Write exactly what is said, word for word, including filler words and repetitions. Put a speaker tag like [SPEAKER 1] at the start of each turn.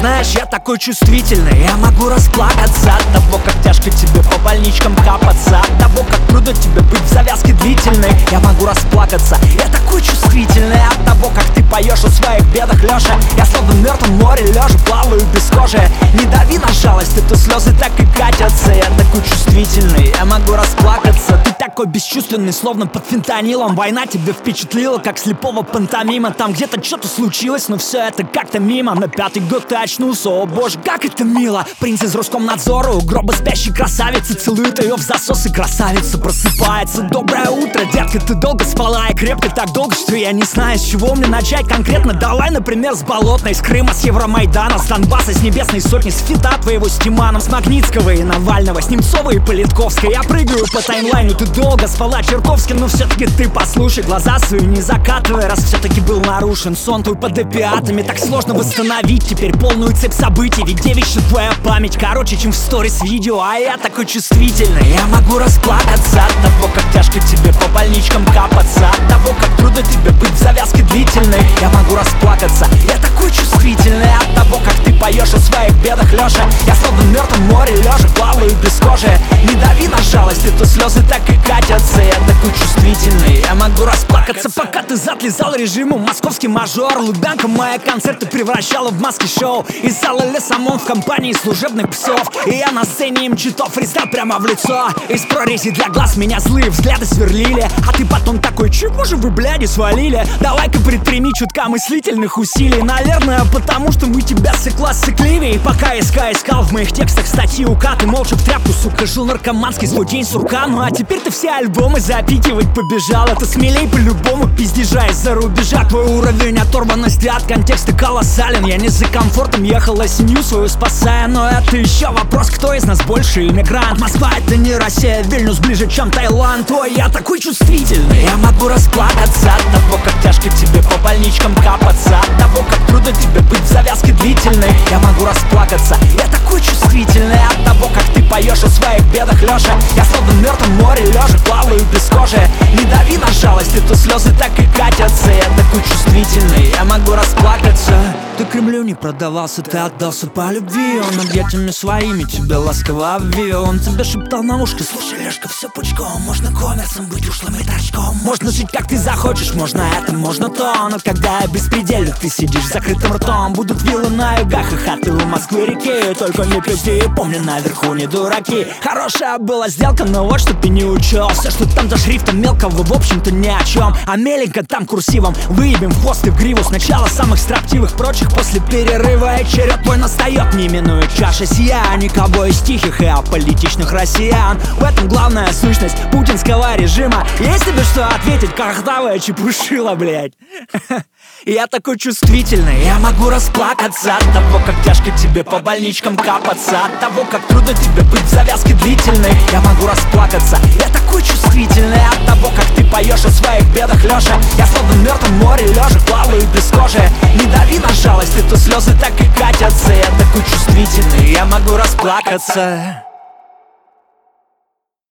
[SPEAKER 1] знаешь, я такой чувствительный. Я могу расплакаться от того, как тяжко тебе по больничкам капаться, от того, как трудно тебе быть в завязке длительной. Я могу расплакаться, я такой чувствительный от того, как ты поешь о своих бедах, Лёша. Я словно в мертвом море лежа, плаваю без кожи. Не дави на жалость, это слезы так и катятся. Я такой чувствительный, я могу расплакаться. Ты такой бесчувственный, словно под фентанилом. Война тебя впечатлила, как слепого пантомима. Там где-то что-то случилось, но все это как-то мимо. На пятый год ты очнулся, о боже, как это мило. Принц из Роскомнадзора у гроба спящей красавицы целует ее в засос, и красавица просыпается. Доброе утро, детка, ты долго спала и крепко так долго, что я не знаю, с чего мне начать конкретно. Давай, например, с Болотной, с Крыма, с Евромайдана, с Донбасса, с Небесной Сотни, с фита твоего с Тиманом, с Магнитского и Навального, с Немцова и Политковской. Я прыгаю по таймлайну, ты долго спала чертовски, но все-таки ты послушай, глаза свои не закатывай, раз все-таки был нарушен сон твой под опиатами. Так сложно восстановить теперь полную цепь событий, ведь девичья твоя память короче, чем в сторис видео. А я такой чувствительный, я могу расплакаться от того, как тяжко тебе по больничкам капаться, от того, как трудно тебе быть в завязке длительной. Я могу расплакаться, я такой чувствительный от того, как ты поешь о своих бедах, Лёша. Я словно в мертвом море лежа, плаваю без кожи. Не дави на жалость, это слезы так и катятся. Я такой чувствительный, я могу расплакаться, пока ты затлизал режиму. Московский мажор, Лубянка мои концерты превращала в маски-шоу. Из зала Лесомон в компании служебных псов. И я на сцене им читал фристайл прямо в лицо. Из прорези для глаз меня злые взгляды сверлили. А ты потом такой, чего же вы, бляди, свалили? Давай-ка предприми чутка мыслительных усилий. Наверное, потому что мы тебя сыкла сыкливее. И пока я искал в моих текстах статьи ука, ты молча в тряпку, сука, жил наркоманский злой день сурка. Ну а теперь ты все альбомы запикивать побежал. Это смелей по-любому пиздежа из-за рубежа. Твой уровень оторванности от контекста колоссален. Я не за комфортом ехал, а семью свою спасая. Но это еще вопрос, кто из нас больше иммигрант. Москва это не Россия, Вильнюс ближе, чем Таиланд. Ой, я такой чувствительный, я могу расплакаться от того, как тяжко тебе по больничкам капаться, от того, как трудно тебе быть в завязке длительной. Я могу расплакаться, я такой чувствительный от того, как ты поешь о своих бедах, Лёша. Я словно в мертвом море лежа, плаваю без кожи. Не дави на жалость, это слезы так и катятся. Я такой чувствительный, я могу расплакаться. Ты Кремлю не продавался, ты отдался по любви. Он объятиями своими тебя ласково обвил. Он тебе шептал на ушко: слушай, Лешка, все пучком. Можно коммерсом быть ушлым и торчком. Можно жить как ты захочешь, можно это, можно то. Но когда я беспредельно, ты сидишь с закрытым ртом. Будут виллы на югах и хаты у Москвы реки. Только не пейте, помни, наверху не дураки. Хорошая была сделка, но вот что ты не учел. Все, что там за шрифтом мелкого, в общем-то ни о чем. А меленько там курсивом выебем в хвост и в гриву. Сначала самых строптивых, прочих после перерыва. И черед твой настает, не минует чаша сия. Никого из тихих и аполитичных россиян. В этом главная сущность путинского режима. Есть тебе что ответить, картавая чепушила, блядь? Я такой чувствительный, я могу расплакаться от того, как тяжко тебе по больничкам капаться, от того, как трудно тебе быть в завязке длительной. Я могу расплакаться, я такой чувствительный от того, как ты поешь о своих бедах, Лёша. Я словно в мертвом море лежа, плаваю без кожи. Не дави на жалость, это слезы так и катятся. Я такой чувствительный, я могу расплакаться.